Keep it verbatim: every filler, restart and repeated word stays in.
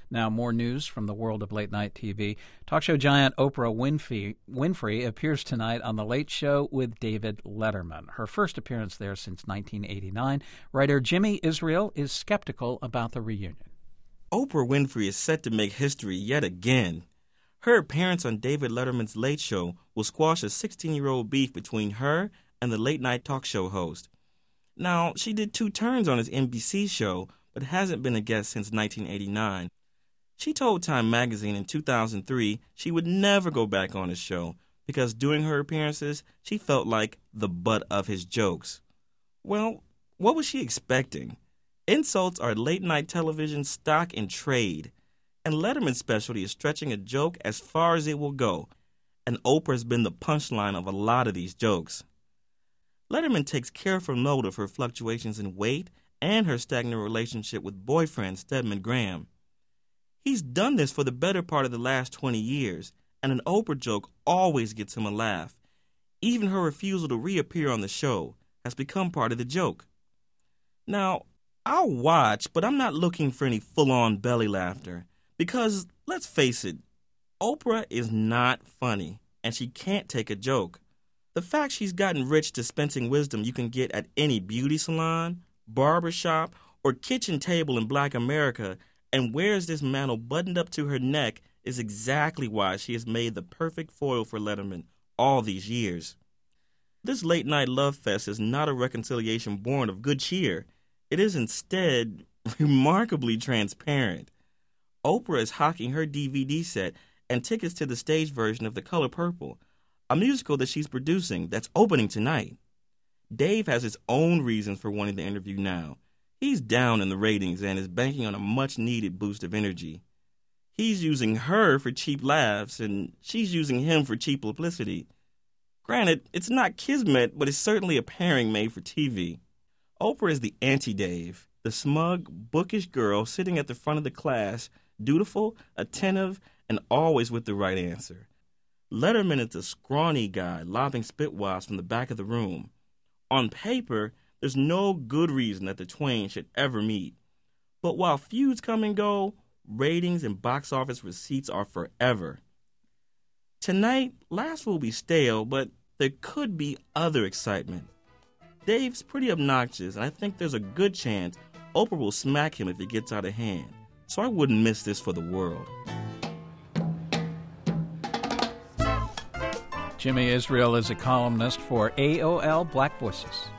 Now, more news from the world of late-night T V. Talk show giant Oprah Winfrey, Winfrey appears tonight on The Late Show with David Letterman, her first appearance there since nineteen eighty-nine. Writer Jimmy Israel is skeptical about the reunion. Oprah Winfrey is set to make history yet again. Her appearance on David Letterman's Late Show will squash a sixteen-year-old beef between her and the late-night talk show host. Now, she did two turns on his N B C show, but hasn't been a guest since nineteen eighty-nine. She told Time magazine in two thousand three she would never go back on his show because during her appearances, she felt like the butt of his jokes. Well, what was she expecting? Insults are late-night television stock and trade, and Letterman's specialty is stretching a joke as far as it will go, and Oprah has been the punchline of a lot of these jokes. Letterman takes careful note of her fluctuations in weight and her stagnant relationship with boyfriend Stedman Graham. He's done this for the better part of the last twenty years, and an Oprah joke always gets him a laugh. Even her refusal to reappear on the show has become part of the joke. Now, I'll watch, but I'm not looking for any full-on belly laughter, because, let's face it, Oprah is not funny, and she can't take a joke. The fact she's gotten rich dispensing wisdom you can get at any beauty salon, barber shop, or kitchen table in Black America and wears this mantle buttoned up to her neck is exactly why she has made the perfect foil for Letterman all these years. This late-night love fest is not a reconciliation born of good cheer. It is instead remarkably transparent. Oprah is hawking her D V D set and tickets to the stage version of The Color Purple, a musical that she's producing that's opening tonight. Dave has his own reasons for wanting the interview now. He's down in the ratings and is banking on a much-needed boost of energy. He's using her for cheap laughs, and she's using him for cheap publicity. Granted, it's not kismet, but it's certainly a pairing made for T V. Oprah is the anti-Dave, the smug, bookish girl sitting at the front of the class, dutiful, attentive, and always with the right answer. Letterman is the scrawny guy lobbing spitwads from the back of the room. On paper, there's no good reason that the twain should ever meet. But while feuds come and go, ratings and box office receipts are forever. Tonight, laughs will be stale, but there could be other excitement. Dave's pretty obnoxious, and I think there's a good chance Oprah will smack him if it gets out of hand. So I wouldn't miss this for the world. Jimmy Israel is a columnist for A O L Black Voices.